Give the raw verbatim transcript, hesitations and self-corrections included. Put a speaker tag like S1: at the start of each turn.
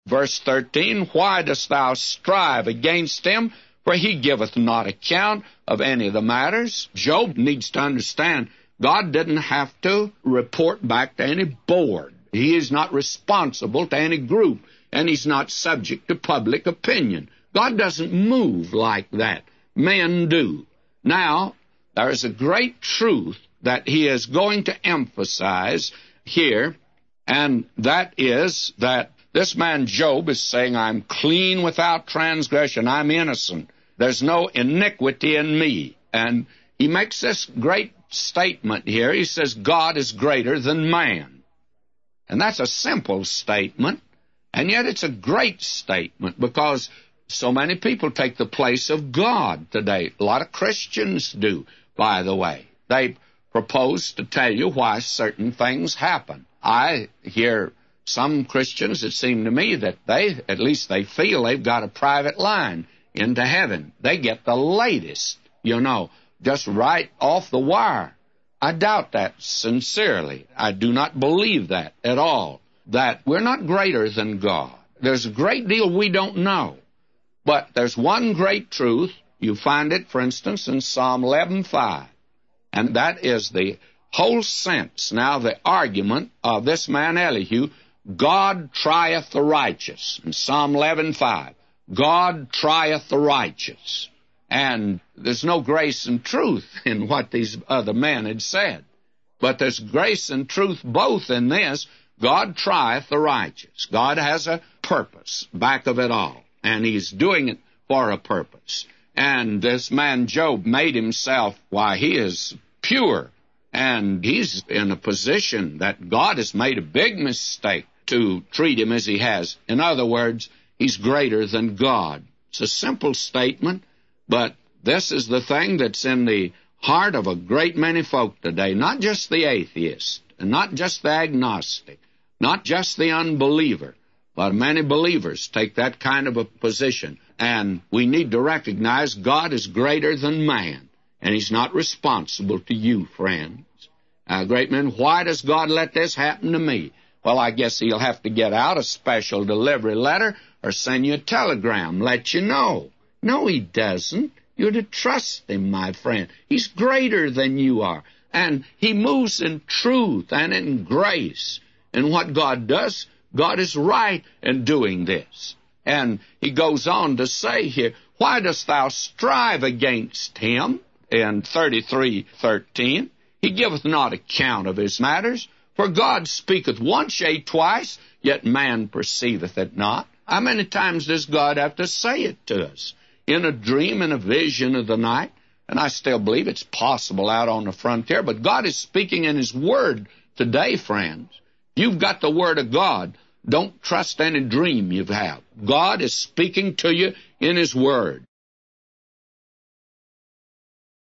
S1: Verse thirteen, why dost thou strive against him? For he giveth not account of any of the matters. Job needs to understand God didn't have to report back to any board. He is not responsible to any group, and he's not subject to public opinion. God doesn't move like that. Men do. Now, there is a great truth that he is going to emphasize here, and that is that this man Job is saying, I'm clean without transgression. I'm innocent. There's no iniquity in me. And he makes this great statement here. He says, God is greater than man. And that's a simple statement, and yet it's a great statement because so many people take the place of God today. A lot of Christians do, by the way. They propose to tell you why certain things happen. I hear some Christians, it seems to me, that they, at least they feel they've got a private line into heaven. They get the latest, you know, just right off the wire. I doubt that sincerely. I do not believe that at all, that we're not greater than God. There's a great deal we don't know, but there's one great truth. You find it, for instance, in Psalm eleven five, and that is the whole sense, now the argument of this man Elihu. God trieth the righteous. In Psalm eleven five, God trieth the righteous. And there's no grace and truth in what these other men had said. But there's grace and truth both in this. God trieth the righteous. God has a purpose back of it all, and he's doing it for a purpose. And this man Job made himself, why, he is pure, and he's in a position that God has made a big mistake to treat him as he has. In other words, he's greater than God. It's a simple statement, but this is the thing that's in the heart of a great many folk today, not just the atheist, and not just the agnostic, not just the unbeliever, but many believers take that kind of a position. And we need to recognize God is greater than man, and he's not responsible to you, friends. Uh, great men, why does God let this happen to me? Well, I guess he'll have to get out a special delivery letter or send you a telegram, let you know. No, he doesn't. You're to trust him, my friend. He's greater than you are. And he moves in truth and in grace. And what God does, God is right in doing this. And he goes on to say here, why dost thou strive against him? In thirty-three thirteen, he giveth not account of his matters. For God speaketh once, yea, twice, yet man perceiveth it not. How many times does God have to say it to us? In a dream, in a vision of the night. And I still believe it's possible out on the frontier, but God is speaking in his word today, friends. You've got the word of God. Don't trust any dream you have. God is speaking to you in his word.